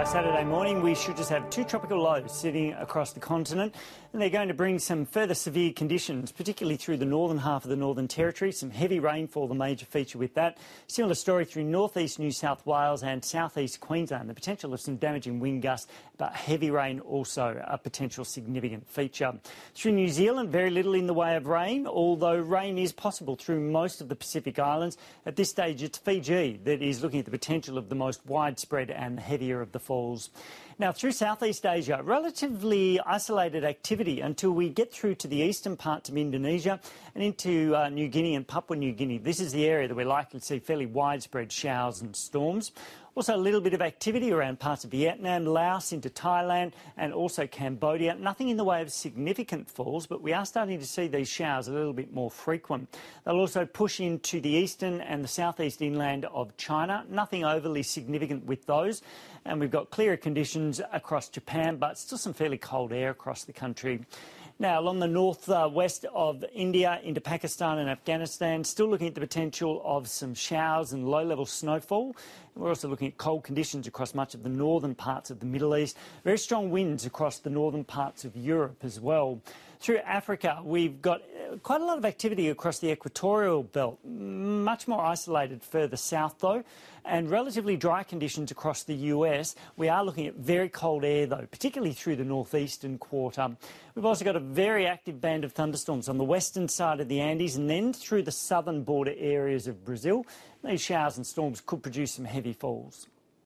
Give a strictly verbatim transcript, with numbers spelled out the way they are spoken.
By Saturday morning, we should just have two tropical lows sitting across the continent, and they're going to bring some further severe conditions, particularly through the northern half of the Northern Territory. Some heavy rainfall, the major feature with that. Similar story through northeast New South Wales and southeast Queensland. The potential of some damaging wind gusts, but heavy rain also a potential significant feature. Through New Zealand, very little in the way of rain, although rain is possible through most of the Pacific Islands. At this stage, it's Fiji that is looking at the potential of the most widespread and heavier of the falls. Now, through Southeast Asia, relatively isolated activity until we get through to the eastern parts of Indonesia and into uh, New Guinea and Papua New Guinea. This is the area that we're likely to see fairly widespread showers and storms. Also a little bit of activity around parts of Vietnam, Laos, into Thailand and also Cambodia. Nothing in the way of significant falls, but we are starting to see these showers a little bit more frequent. They'll also push into the eastern and the southeast inland of China. Nothing overly significant with those. And we've got clearer conditions across Japan, but still some fairly cold air across the country. Now, along the north uh, west of India into Pakistan and Afghanistan, still looking at the potential of some showers and low-level snowfall. We're also looking at cold conditions across much of the northern parts of the Middle East. Very strong winds across the northern parts of Europe as well. Through Africa, we've got quite a lot of activity across the equatorial belt, much more isolated further south though, and relatively dry conditions across the U S. We are looking at very cold air though, particularly through the northeastern quarter. We've also got a very active band of thunderstorms on the western side of the Andes and then through the southern border areas of Brazil. These showers and storms could produce some heavy falls.